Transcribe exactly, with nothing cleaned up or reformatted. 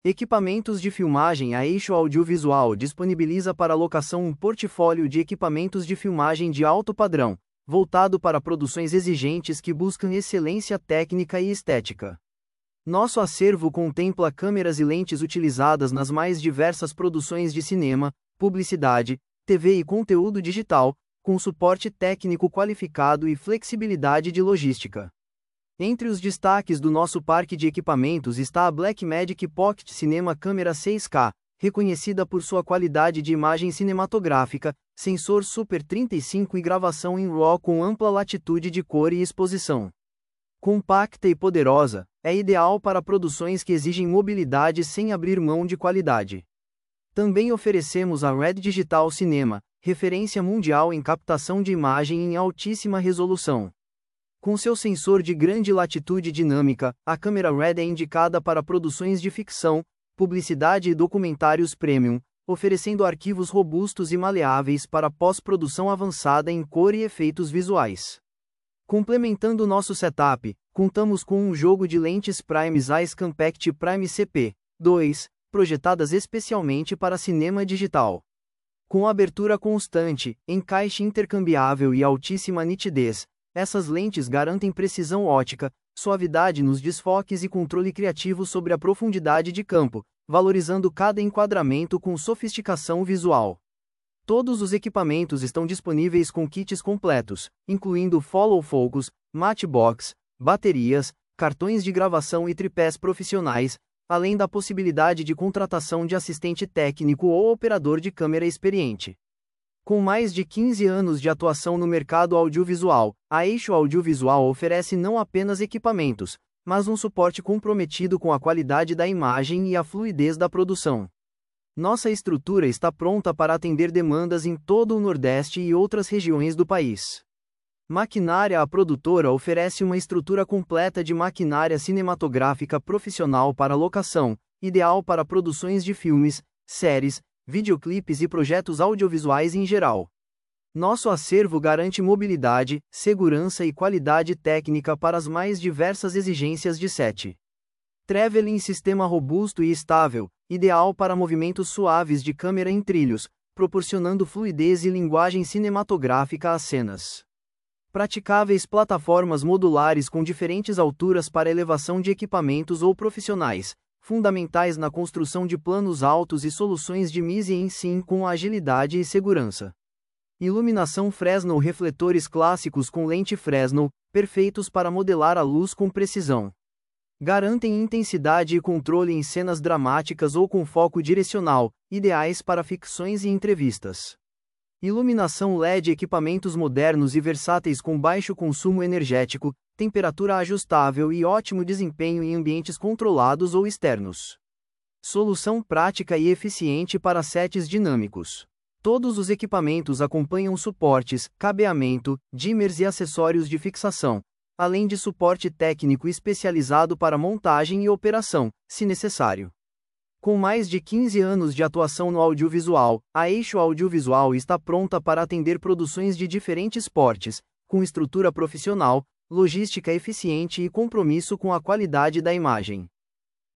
Equipamentos de filmagem. A Eixo Audiovisual disponibiliza para locação um portfólio de equipamentos de filmagem de alto padrão, voltado para produções exigentes que buscam excelência técnica e estética. Nosso acervo contempla câmeras e lentes utilizadas nas mais diversas produções de cinema, publicidade, T V e conteúdo digital, com suporte técnico qualificado e flexibilidade de logística. Entre os destaques do nosso parque de equipamentos está a Blackmagic Pocket Cinema Câmera seis K, reconhecida por sua qualidade de imagem cinematográfica, sensor Super trinta e cinco e gravação em RAW com ampla latitude de cor e exposição. Compacta e poderosa, é ideal para produções que exigem mobilidade sem abrir mão de qualidade. Também oferecemos a Red Digital Cinema, referência mundial em captação de imagem em altíssima resolução. Com seu sensor de grande latitude dinâmica, a câmera Red é indicada para produções de ficção, publicidade e documentários premium, oferecendo arquivos robustos e maleáveis para pós-produção avançada em cor e efeitos visuais. Complementando nosso setup, contamos com um jogo de lentes Prime Zeiss Compact Prime C P dois, projetadas especialmente para cinema digital. Com abertura constante, encaixe intercambiável e altíssima nitidez, essas lentes garantem precisão ótica, suavidade nos desfoques e controle criativo sobre a profundidade de campo, valorizando cada enquadramento com sofisticação visual. Todos os equipamentos estão disponíveis com kits completos, incluindo follow focus, matchbox, baterias, cartões de gravação e tripés profissionais, além da possibilidade de contratação de assistente técnico ou operador de câmera experiente. Com mais de quinze anos de atuação no mercado audiovisual, a Eixo Audiovisual oferece não apenas equipamentos, mas um suporte comprometido com a qualidade da imagem e a fluidez da produção. Nossa estrutura está pronta para atender demandas em todo o Nordeste e outras regiões do país. Maquinária. A produtora oferece uma estrutura completa de maquinária cinematográfica profissional para locação, ideal para produções de filmes, séries, videoclipes e projetos audiovisuais em geral. Nosso acervo garante mobilidade, segurança e qualidade técnica para as mais diversas exigências de set. Traveling. Sistema robusto e estável, ideal para movimentos suaves de câmera em trilhos, proporcionando fluidez e linguagem cinematográfica às cenas. Praticáveis. Plataformas modulares com diferentes alturas para elevação de equipamentos ou profissionais, fundamentais na construção de planos altos e soluções de mise-en-scène com agilidade e segurança. Iluminação Fresnel. Refletores clássicos com lente Fresnel, perfeitos para modelar a luz com precisão. Garantem intensidade e controle em cenas dramáticas ou com foco direcional, ideais para ficções e entrevistas. Iluminação L E D. Equipamentos modernos e versáteis com baixo consumo energético, temperatura ajustável e ótimo desempenho em ambientes controlados ou externos. Solução prática e eficiente para sets dinâmicos. Todos os equipamentos acompanham suportes, cabeamento, dimmers e acessórios de fixação, além de suporte técnico especializado para montagem e operação, se necessário. Com mais de quinze anos de atuação no audiovisual, a Eixo Audiovisual está pronta para atender produções de diferentes portes, com estrutura profissional, logística eficiente e compromisso com a qualidade da imagem.